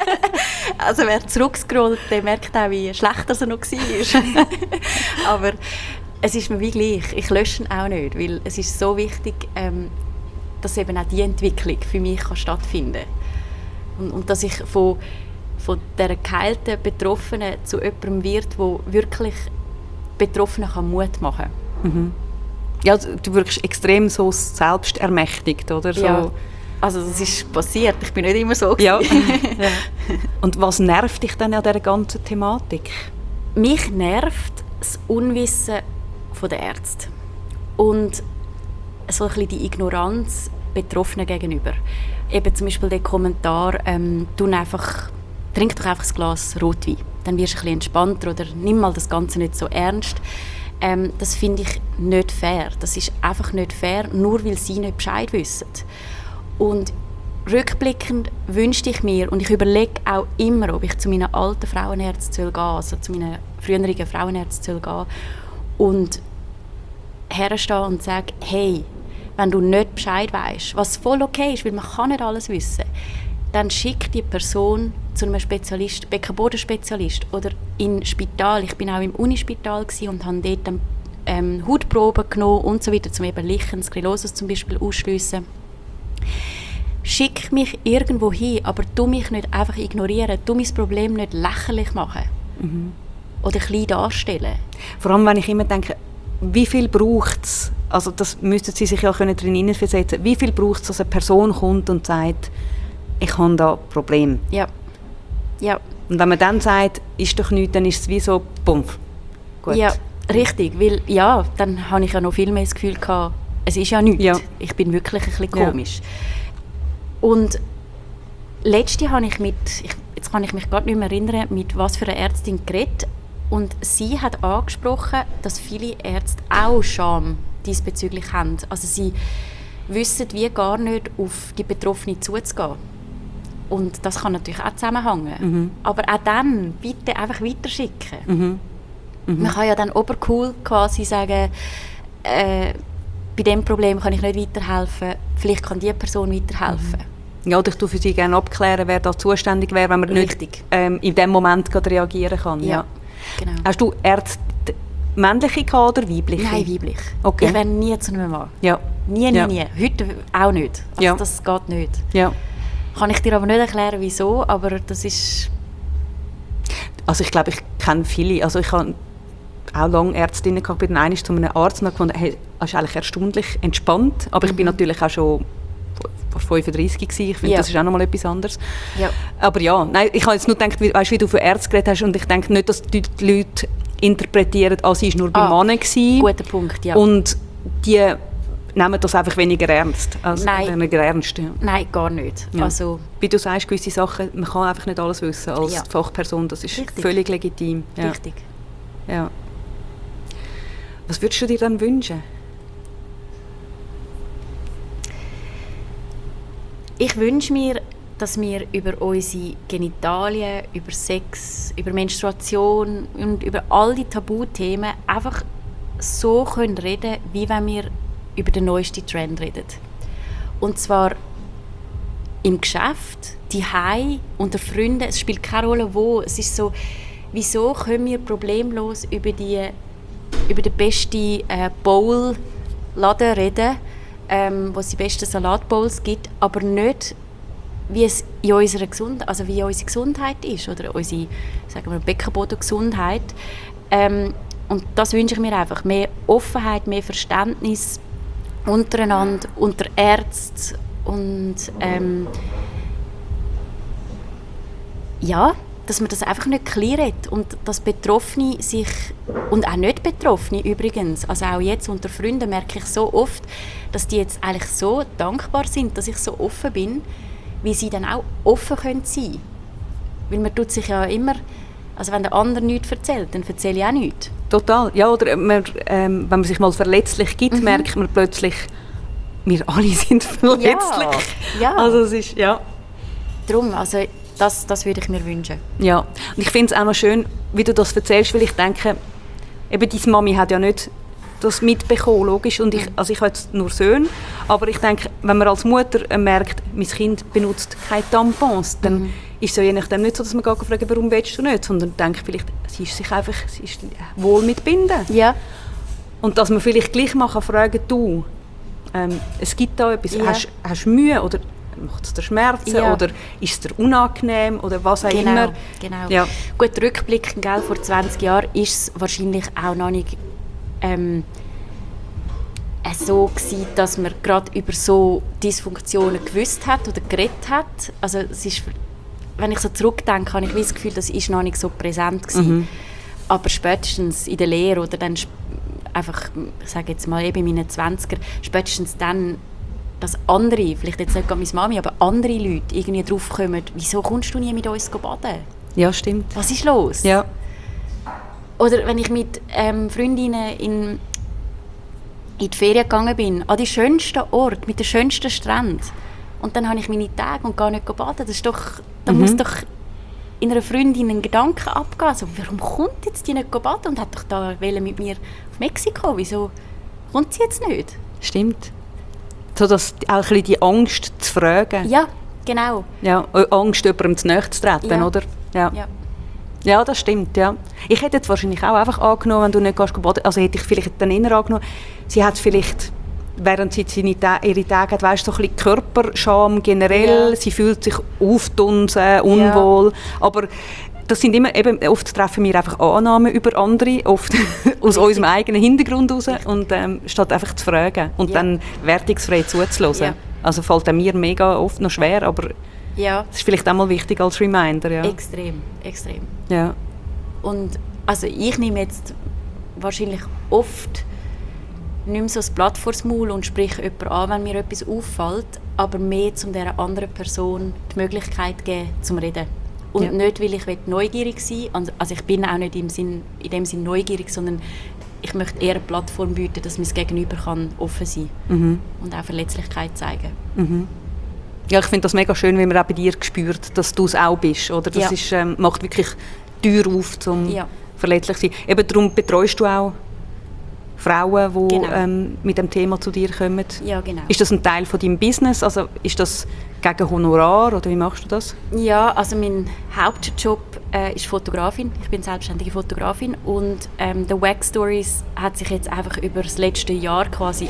also wer zurückscrollt, der merkt auch, wie schlecht er noch war. Aber es ist mir wie gleich. Ich lösche ihn auch nicht, weil es ist so wichtig, ähm, dass eben auch die Entwicklung für mich kann stattfinden kann. Und, und dass ich von, von dieser geheilten Betroffenen zu jemandem wird, der wirklich Betroffenen kann Mut machen kann. Mhm. Ja, du wirkst extrem so selbstermächtigt, oder? So. Ja, also das ist passiert. Ich bin nicht immer so gewesen. Ja. ja. Und was nervt dich denn an dieser ganzen Thematik? Mich nervt das Unwissen der Ärzte. Und so ein bisschen die Ignoranz Betroffenen gegenüber. Eben zum Beispiel der Kommentar, ähm, du einfach, trink doch einfach ein Glas Rotwein, dann wirst du ein bisschen entspannter oder nimm mal das Ganze nicht so ernst. Ähm, das finde ich nicht fair. Das ist einfach nicht fair, nur weil sie nicht Bescheid wissen. Und rückblickend wünschte ich mir, und ich überlege auch immer, ob ich zu meinen alten Frauenärzten gehen soll, also zu meinen früheren Frauenärzten gehen und herstehen und sagen, hey, wenn du nicht Bescheid weisst, was voll okay ist, weil man kann nicht alles wissen, dann schick die Person zu einem Spezialist, Beckenbodenspezialist oder in Spital. Ich bin auch im Unispital und habe dort dann, ähm, Hautproben genommen und so weiter, um eben Lichen, Sklerosis zum Beispiel ausschliessen. Schick mich irgendwo hin, aber tu mich nicht einfach ignorieren, tu mein Problem nicht lächerlich machen mhm. oder klein darstellen. Vor allem, wenn ich immer denke, wie viel braucht es, also das müssten Sie sich ja drin hineinversetzen, wie viel braucht es, dass eine Person kommt und sagt, ich habe da ein Problem. Ja. Ja. Und wenn man dann sagt, ist doch nichts, dann ist es wie so, pumpf. Gut. Ja, richtig, weil ja, dann habe ich ja noch viel mehr das Gefühl gehabt, es ist ja nichts. Ja. Ich bin wirklich ein bisschen komisch. Ja. Und letzte habe ich mit, ich, jetzt kann ich mich gerade nicht mehr erinnern, mit was für einer Ärztin geredet. Und sie hat angesprochen, dass viele Ärzte auch Scham diesbezüglich haben. Also sie wissen wie gar nicht, auf die Betroffene zuzugehen. Und das kann natürlich auch zusammenhängen. Mhm. Aber auch dann bitte einfach weiterschicken. Mhm. Mhm. Man kann ja dann obercool quasi sagen, äh, bei diesem Problem kann ich nicht weiterhelfen, vielleicht kann diese Person weiterhelfen. Ja, oder ich tue für Sie gerne abklären, wer da zuständig wäre, wenn man Richtig. nicht ähm, in dem Moment gerade reagieren kann. Ja, ja. Genau. Hast du Ärzte männliche gehabt oder weibliche? Nein, weiblich. Okay. Ich wäre nie zu einem Mann. Ja. Nie, nie, ja. nie. Heute auch nicht. Also ja. das geht nicht. Ja. Kann ich dir aber nicht erklären, wieso, aber das ist... Also ich glaube, ich kenne viele. Also ich habe auch lange Ärztinnen gehabt, bin dann einmal zu einem Arzt und habe gefunden, hey, das ist eigentlich erstaunlich entspannt, aber mhm. ich bin natürlich auch schon fünfunddreissig gewesen. Ich finde, ja. das ist auch nochmal etwas anderes. Ja. Aber ja, nein, ich habe jetzt nur gedacht, wie, weißt, wie du von Ärzten geredet hast und ich denke nicht, dass die Leute interpretieren, ah, sie war nur bei ah, Männern gewesen. Guter Punkt, ja. Und die nehmen das einfach weniger ernst. Also Nein. weniger ernst, ja. Nein, gar nicht. Ja. Also, wie du sagst, gewisse Sachen, man kann einfach nicht alles wissen als ja. Fachperson, das ist Richtig. völlig legitim. Ja. Richtig. Ja. Was würdest du dir dann wünschen? Ich wünsche mir, dass wir über unsere Genitalien, über Sex, über Menstruation und über all die Tabuthemen einfach so können reden, wie wenn wir über den neuesten Trend reden. Und zwar im Geschäft, daheim, unter Freunden, es spielt keine Rolle wo. Es ist so, wieso können wir problemlos über, die, über den besten äh, Bowl-Laden reden, ähm, wo es die besten Salatbowls gibt, aber nicht, wie es in unserer Gesundheit, also wie unsere Gesundheit ist oder unsere, sagen wir, Beckenbodengesundheit. Ähm, und das wünsche ich mir einfach. Mehr Offenheit, mehr Verständnis untereinander, unter Ärzten und ähm, ja, dass man das einfach nicht klärt und dass Betroffene sich, und auch nicht Betroffene übrigens, also auch jetzt unter Freunden merke ich so oft, dass die jetzt eigentlich so dankbar sind, dass ich so offen bin, wie sie dann auch offen können sein. Weil man tut sich ja immer, also wenn der andere nichts erzählt, dann erzähle ich auch nichts. Total, ja, oder man, ähm, wenn man sich mal verletzlich gibt, mhm. merkt man plötzlich, wir alle sind verletzlich. Ja, ja. Also es ist, ja. Darum, also das, das würde ich mir wünschen. Ja, und ich finde es auch noch schön, wie du das erzählst, weil ich denke, eben deine Mami hat ja nicht das mitbekommen, logisch, und ich, also ich habe jetzt nur Söhne, aber ich denke, wenn man als Mutter merkt, mein Kind benutzt keine Tampons, dann mhm. ist es ja je nachdem nicht so, dass man gar fragt, warum willst du nicht, sondern denkt vielleicht, sie ist sich einfach, sie ist wohl mit Binden. Ja. Und dass man vielleicht gleich mal fragen, du, ähm, es gibt da etwas, ja. hast, hast du Mühe oder macht es dir Schmerzen ja. oder ist es dir unangenehm oder was auch genau, immer. Genau, ja. Gut, rückblickend, gell, vor zwanzig Jahren ist es wahrscheinlich auch noch nicht ähm, so gewesen, dass man gerade über so Dysfunktionen gewusst hat oder geredet hat. Also es ist, wenn ich so zurückdenke, habe ich das Gefühl, das ist noch nicht so präsent gewesen. Mhm. Aber spätestens in der Lehre oder dann einfach, ich sage jetzt mal eben in meinen zwanziger, spätestens dann, dass andere, vielleicht jetzt nicht meine Mami, aber andere Leute irgendwie drauf kommen, wieso kommst du nie mit uns baden? Ja, stimmt. Was ist los? Ja. Oder wenn ich mit ähm, Freundinnen in, in die Ferien gegangen bin, an die schönsten Orte, mit den schönsten Stränden. Und dann habe ich meine Tage und gehe nicht baden. Das ist doch, da mhm. muss doch in einer Freundin ein Gedanke abgehen. Also, warum kommt jetzt die nicht baden und hat doch da mit mir auf Mexiko? Wieso kommt sie jetzt nicht? Stimmt. So, dass auch ein bisschen die Angst zu fragen. Ja, genau. Ja, Angst, jemandem zu nahe zu treten, ja. oder? Ja. ja. Ja, das stimmt, ja. Ich hätte jetzt wahrscheinlich auch einfach angenommen, wenn du nicht gehst baden, also hätte ich vielleicht dann eher angenommen, sie hat vielleicht, während sie seine, ihre Tage hat, weißt, so ein bisschen Körperscham generell, ja. sie fühlt sich aufdunsen, unwohl, ja. aber das sind immer, eben, oft treffen wir einfach Annahmen über andere, oft aus Richtig. unserem eigenen Hintergrund heraus, und ähm, statt einfach zu fragen und ja. dann wertungsfrei zuzuhören. Ja. Also fällt mir mega oft noch schwer, aber ja. das ist vielleicht auch mal wichtig als Reminder. Ja. Extrem, extrem. Ja. Und also ich nehme jetzt wahrscheinlich oft nicht mehr so das Blatt vors Maul und spreche jemanden an, wenn mir etwas auffällt, aber mehr, um dieser anderen Person die Möglichkeit zu geben, zum Reden. Und ja. nicht, weil ich neugierig sein will, also ich bin auch nicht im Sinn, in dem Sinn neugierig, sondern ich möchte eher eine Plattform bieten, dass mein Gegenüber kann offen sein kann mhm. und auch Verletzlichkeit zeigen. Mhm. Ja, ich finde das mega schön, wenn man auch bei dir spürt, dass du es auch bist. Oder? Das ja. ist, ähm, macht wirklich die Tür auf, um ja. verletzlich zu sein. Eben darum betreust du auch Frauen, die genau. ähm, mit dem Thema zu dir kommen. Ja, genau. Ist das ein Teil von deinem Business? Also ist das gegen Honorar oder wie machst du das? Ja, also mein Hauptjob äh, ist Fotografin. Ich bin selbstständige Fotografin und ähm, The Wax Stories hat sich jetzt einfach über das letzte Jahr quasi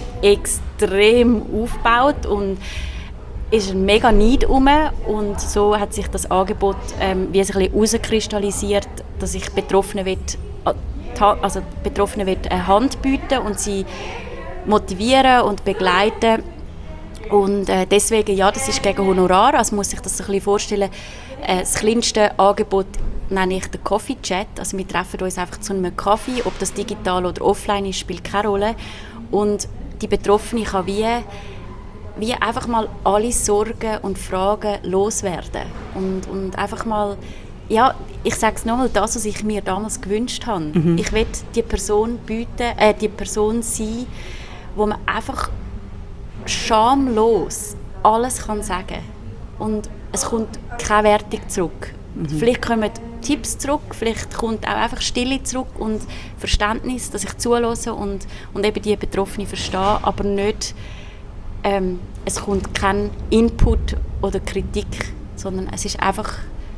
extrem aufgebaut und ist ein mega Neid rum, und so hat sich das Angebot ähm, wie ein bisschen herauskristallisiert, dass ich Betroffenen will, an die die, ha- also die Betroffenen wird eine Hand bieten und sie motivieren und begleiten. Und äh, deswegen, ja, das ist gegen Honorar, also muss sich das so ein bisschen vorstellen. Äh, das kleinste Angebot nenne ich den Coffee Chat, also wir treffen uns einfach zu einem Kaffee, ob das digital oder offline ist, spielt keine Rolle. Und die Betroffene kann wie, wie einfach mal alle Sorgen und Fragen loswerden und, und einfach mal, ja, ich sage es nochmal, das, was ich mir damals gewünscht habe. Mhm. Ich will die Person bieten, äh, die Person sein, wo man einfach schamlos alles kann sagen und es kommt keine Wertung zurück. Mhm. Vielleicht kommen Tipps zurück, vielleicht kommt auch einfach Stille zurück und Verständnis, dass ich zuhöre und, und eben die Betroffene verstehe, aber nicht, ähm, es kommt kein Input oder Kritik, sondern es ist einfach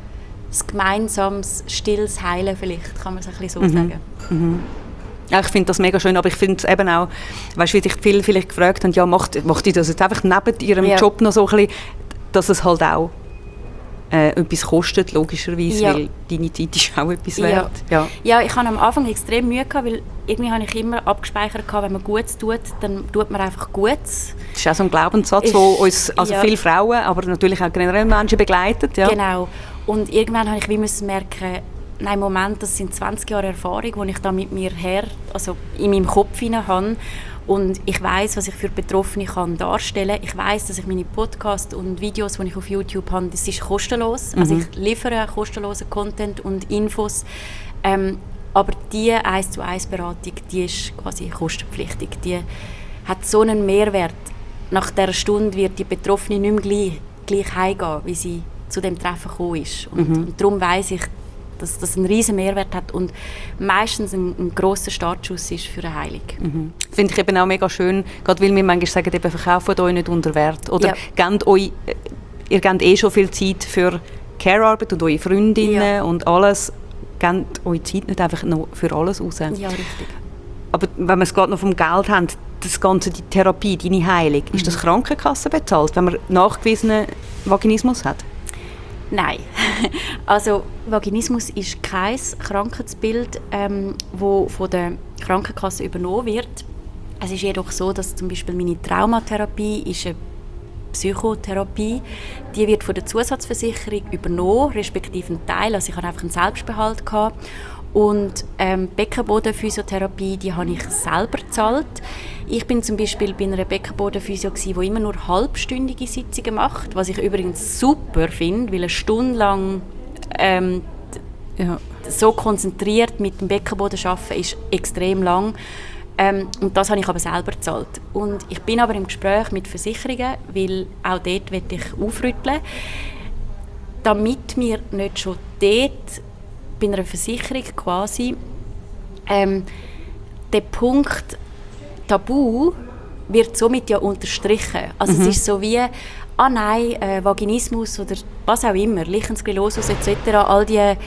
ein gemeinsames, stilles Heilen vielleicht, kann man es ein bisschen so mhm. sagen. Mhm. Ja, ich finde das mega schön, aber ich finde es eben auch, weißt du, wie dich viele vielleicht gefragt haben, ja, macht, macht ihr das jetzt einfach neben ihrem ja. Job noch so ein bisschen, dass es halt auch äh, etwas kostet, logischerweise, ja. weil deine Zeit ist auch etwas wert. Ja, ja. ja ich hatte am Anfang extrem Mühe, gehabt, weil irgendwie habe ich immer abgespeichert, gehabt, wenn man Gutes tut, dann tut man einfach Gutes. Das ist auch so ein Glaubenssatz, der uns, also ja. viele Frauen, aber natürlich auch generell Menschen begleitet. Ja. Genau. Und irgendwann habe ich wie müssen merken, nein, Moment, das sind zwanzig Jahre Erfahrung, die ich da mit mir her, also in meinem Kopf hinein habe. Und ich weiss, was ich für Betroffene kann darstellen kann. Ich weiss, dass ich meine Podcasts und Videos, die ich auf YouTube habe, das ist kostenlos. Mhm. Also ich liefere kostenlosen Content und Infos. Ähm, aber die eins zu eins Beratung, die ist quasi kostenpflichtig. Die hat so einen Mehrwert. Nach dieser Stunde wird die Betroffene nicht mehr gleich, gleich heimgehen, wie sie zu dem Treffen gekommen ist. Und, mhm. und darum weiss ich, dass das einen riesen Mehrwert hat und meistens ein, ein grosser Startschuss ist für eine Heilung. Mhm. Finde ich eben auch mega schön, gerade weil wir manchmal sagen, eben, verkauft euch nicht unter Wert. Oder ja. gebt euch, ihr gebt eh schon viel Zeit für Care-Arbeit und eure Freundinnen ja. und alles. Gebt eure Zeit nicht einfach noch für alles raus. Ja, richtig. Aber wenn wir es gerade noch vom Geld haben, das Ganze, die Therapie, deine Heilung, mhm. ist das Krankenkasse bezahlt, wenn man nachgewiesenen Vaginismus hat? Nein. Also Vaginismus ist kein Krankheitsbild, ähm, das von der Krankenkasse übernommen wird. Es ist jedoch so, dass zum Beispiel meine Traumatherapie ist eine Psychotherapie. Die wird von der Zusatzversicherung übernommen, respektive ein Teil. Also ich hatte einfach einen Selbstbehalt gehabt. Und ähm, Beckenbodenphysiotherapie, die habe ich selber gezahlt. Ich bin zum Beispiel bei einer Beckenbodenphysio, die immer nur halbstündige Sitzungen macht, was ich übrigens super finde, weil eine Stunde lang ähm, ja. so konzentriert mit dem Beckenboden arbeiten ist extrem lang. Ähm, und das habe ich aber selber gezahlt. Und ich bin aber im Gespräch mit Versicherungen, weil auch dort will ich aufrütteln, damit wir nicht schon dort bei einer Versicherung quasi ähm, der Punkt Tabu wird somit ja unterstrichen. Also mhm. es ist so wie, ah nein, äh, Vaginismus oder was auch immer, Lichens-Sklerosus et cetera, all die äh,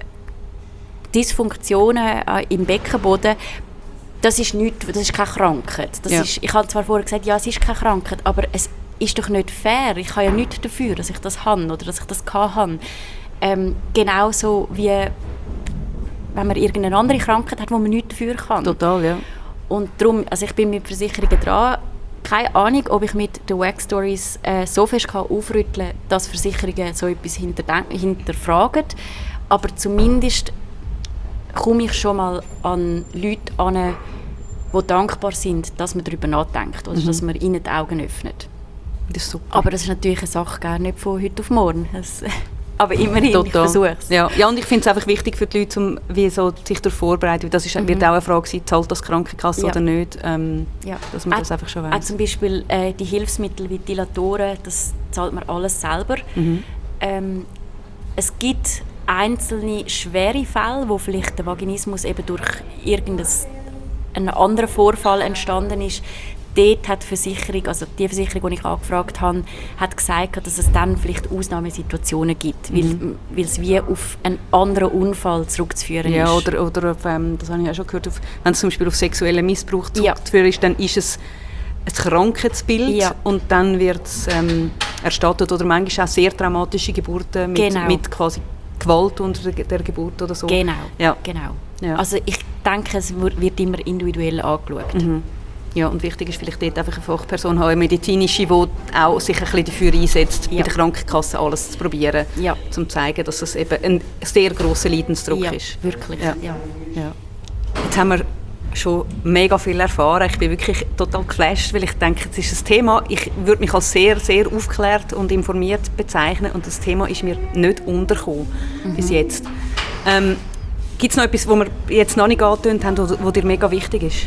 Dysfunktionen äh, im Beckenboden, das ist nicht, das ist keine Krankheit. Das ja. ist, ich habe zwar vorher gesagt, ja, es ist keine Krankheit, aber es ist doch nicht fair. Ich habe ja nichts dafür, dass ich das habe oder dass ich das habe. Ähm, genauso wie wenn man irgendeine andere Krankheit hat, wo man nichts dafür kann. Total, ja. Und darum, also ich bin mit Versicherungen dran. Keine Ahnung, ob ich mit den Wax Stories äh, so fest kann aufrütteln kann, dass Versicherungen so etwas hinterfragen. Aber zumindest komme ich schon mal an Leute an, die dankbar sind, dass man darüber nachdenkt oder mhm. dass man ihnen die Augen öffnet. Das ist super. Aber das ist natürlich eine Sache, gar nicht von heute auf morgen. Das, aber immerhin, Total. Ich versuche es. Ja. ja, und ich finde es einfach wichtig für die Leute, um wie so sich darauf vorzubereiten. Das ist, mhm. wird auch eine Frage sein, zahlt das Krankenkasse ja. oder nicht, ähm, ja. dass man auch, das einfach schon weiss. Auch zum Beispiel äh, die Hilfsmittel wie Dilatoren, das zahlt man alles selber. Mhm. Ähm, es gibt einzelne schwere Fälle, wo vielleicht der Vaginismus eben durch irgendeinen anderen Vorfall entstanden ist. Dort hat die Versicherung, also die Versicherung, die ich angefragt habe, hat gesagt, dass es dann vielleicht Ausnahmesituationen gibt, mhm. weil, weil es wie auf einen anderen Unfall zurückzuführen ja, ist. Oder, oder auf, ähm, das habe ich auch schon gehört, auf, wenn es zum Beispiel auf sexuellen Missbrauch zurückzuführen ja. ist, dann ist es ein Krankheitsbild ja. und dann wird es ähm, erstattet. Oder manchmal auch sehr traumatische Geburten mit, genau. mit quasi Gewalt unter der Geburt oder so. Genau, ja. genau. Ja. Also ich denke, es wird immer individuell angeschaut. Mhm. Ja, und wichtig ist vielleicht dort einfach eine Fachperson haben, eine medizinische, die auch sich ein bisschen dafür einsetzt, ja. bei der Krankenkasse alles zu probieren, ja. um zu zeigen, dass es eben ein sehr grosser Leidensdruck ja, ist. Wirklich, ja. Ja. Ja. Jetzt haben wir schon mega viel erfahren. Ich bin wirklich total geflasht, weil ich denke, es ist ein Thema, ich würde mich als sehr, sehr aufgeklärt und informiert bezeichnen und das Thema ist mir nicht untergekommen mhm. bis jetzt. Ähm, Gibt es noch etwas, was wir jetzt noch nicht angetönt haben, was dir mega wichtig ist?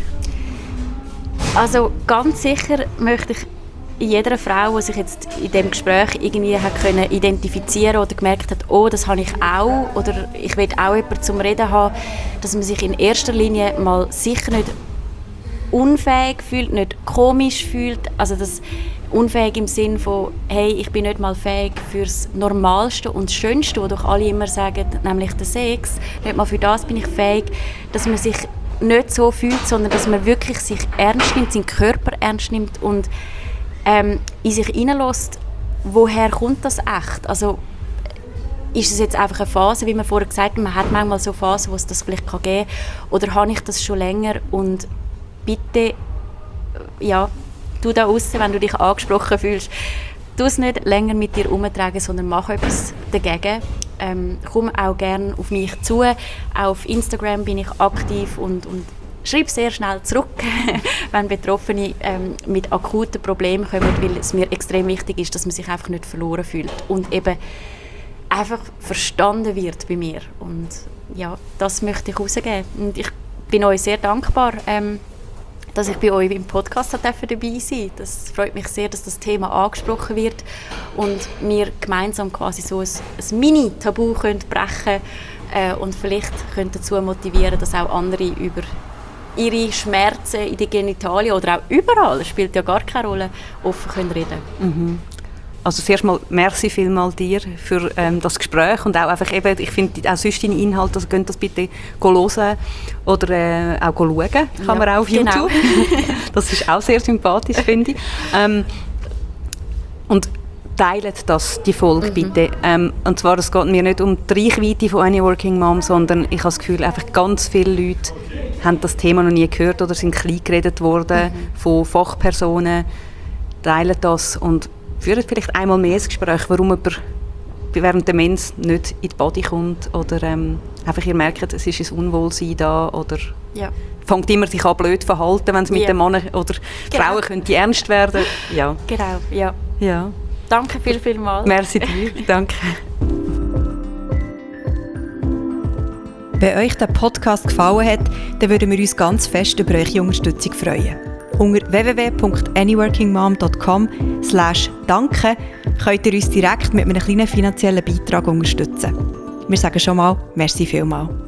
Also ganz sicher möchte ich jeder Frau, die sich jetzt in diesem Gespräch irgendwie hat können identifizieren oder gemerkt hat, oh, das habe ich auch, oder ich will auch jemanden zum Reden haben, dass man sich in erster Linie mal sicher nicht unfähig fühlt, nicht komisch fühlt, also das unfähig im Sinn von, hey, ich bin nicht mal fähig für das Normalste und das Schönste, was doch alle immer sagen, nämlich den Sex, nicht mal für das bin ich fähig, dass man sich nicht so fühlt, sondern dass man wirklich sich ernst nimmt, seinen Körper ernst nimmt und ähm, in sich hineinlässt, woher kommt das echt? Also ist es jetzt einfach eine Phase, wie man vorher gesagt hat, man hat manchmal so Phasen, wo es das vielleicht geben kann, oder habe ich das schon länger und bitte, ja, du da draussen, wenn du dich angesprochen fühlst, tu es nicht länger mit dir herumtragen, sondern mach etwas dagegen. Ähm, komm auch gerne auf mich zu. Auch auf Instagram bin ich aktiv und, und schreibe sehr schnell zurück, wenn Betroffene ähm, mit akuten Problemen kommen, weil es mir extrem wichtig ist, dass man sich einfach nicht verloren fühlt und eben einfach verstanden wird bei mir. Und ja, das möchte ich rausgeben. Und ich bin euch sehr dankbar, ähm, dass ich bei euch im Podcast dabei sein durfte. Das freut mich sehr, dass das Thema angesprochen wird und wir gemeinsam quasi so ein, ein Mini-Tabu können brechen äh, und vielleicht können dazu motivieren, dass auch andere über ihre Schmerzen in den Genitalien oder auch überall, das spielt ja gar keine Rolle, offen können reden. Mhm. Also zuerst mal merci vielmal dir für ähm, das Gespräch und auch einfach eben, ich finde auch sonst deine Inhalte, also könnt das bitte hören oder äh, auch schauen, kann ja, man auch auf genau. YouTube. Das ist auch sehr sympathisch, finde ich. Ähm, und teilt das, die Folge, mhm. bitte. Ähm, und zwar, es geht mir nicht um die Reichweite von Any Working Mom, sondern ich habe das Gefühl, einfach ganz viele Leute haben das Thema noch nie gehört oder sind klein geredet worden mhm. von Fachpersonen. Teilt das und führen vielleicht einmal mehr das Gespräch, warum jemand während der Mens nicht in die Body kommt oder ähm, einfach ihr merkt, es ist ein Unwohlsein da oder ja. fängt immer sich an blöd verhalten, wenn es mit ja. den Männern oder genau. Frauen könnte ernst werden. Ja. Genau, ja. ja. Danke viel, viel mal. Merci dir, danke. Wenn euch der Podcast gefallen hat, dann würden wir uns ganz fest über eure Unterstützung freuen. Unter w w w punkt anyworkingmom punkt com slash danke könnt ihr uns direkt mit einem kleinen finanziellen Beitrag unterstützen. Wir sagen schon mal, merci vielmals.